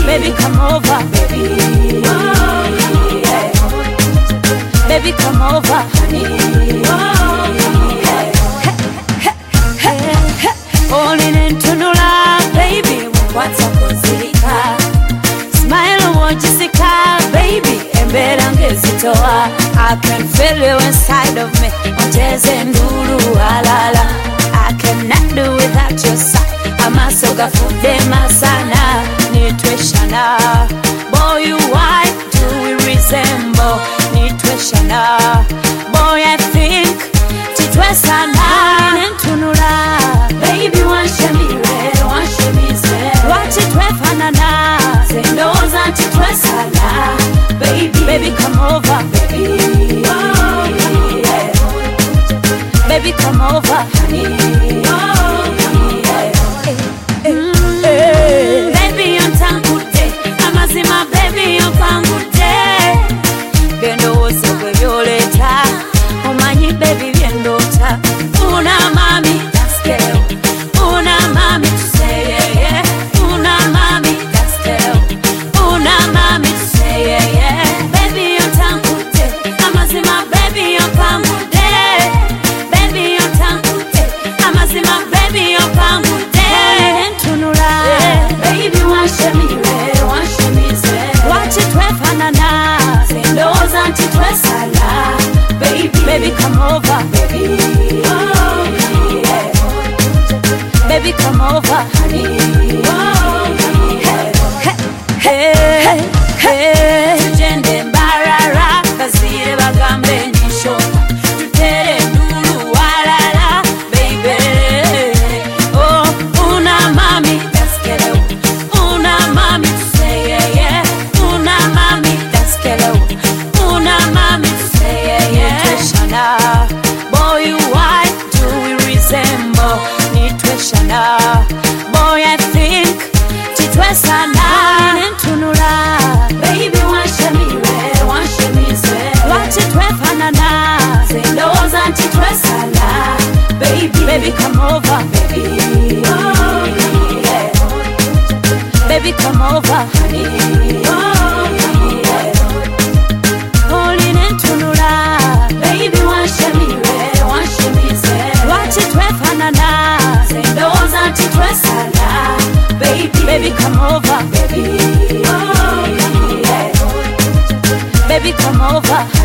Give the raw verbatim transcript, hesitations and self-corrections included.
baby come over, baby. Oh, yeah. Baby come over, honey. Oh, yeah. Hey, hey, hey. Falling into new love, baby. What's up, Kozilika? Smile and Jessica, baby. Embera ngezitoa. I can feel you inside of me. Ongeze nduru alala. I cannot do without your side. Amasoga fude masana. Nitweshana. Boy, you white, do we resemble? Nitweshana. Boy, I think titwesana. Nentunula. Baby, wanshe mi red, wanshe mi zed. Wachitwefanana. Zendoza titwesana. Baby, baby, come over, baby. Oh, yeah. Baby, come over, honey. Oh, yeah. Mm, hey. Baby, on tangute. Amazima, baby, on pangute. Bendo wose kwe violeta. Umanyi, baby, viendota. Una mami, that's girl. Una mami, to say yeah, yeah. Una mami, that's girl. Una mami, to say yeah, yeah. Baby, on tangute. Amazima, baby, on pangute. Baby, on tangute. Amazima, baby, on pangute. Nentunula. Baby, wanshe mi red, wanshe mi zed. Wachitwefanana. Zendoza ntitwesala. Baby, baby, come over, baby. Oh, yeah. Baby, come over, honey. Oh, yeah. Hey, hey, hey. Tujende mbarara, bazire bagambe nisho. Tutere ndulu walala, baby. Oh, una mami, that's kelo. Una mami, to say yeah, yeah. Una mami, that's kelo. Una mami, to say yeah, yeah. Nitweshana. Boy, you white, do we resemble? Nitweshana. Boy, I think titwesana. Nentunula. Baby, wanshe mi red, wanshe mi zed. Wachitwefanana. Zendoza ntitwesana. Baby, baby, come over, baby. Oh, yeah. Baby, come over, honey. Oh, yeah. Holy nentunula. Baby, wanshe mi red, wanshe mi zed. Wachitwefanana. Zendoza ntitwesana. Baby, baby, come over, baby. Oh, yeah. Baby, come over.